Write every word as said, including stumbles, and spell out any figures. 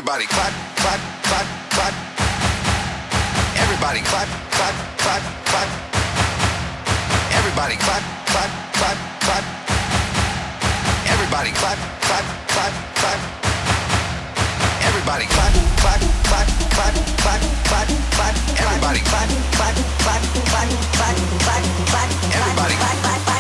Everybody clap, clap, clap, clap. Everybody clap, clap, clap, clap. Everybody clap, clap, clap, clap. Everybody clap, clap, clap, clap. Everybody clap, clap, clap, clap, clap, clap, clap. Everybody clap, clap, clap, clap, clap, clap, clap. Everybody clap, clap, clap.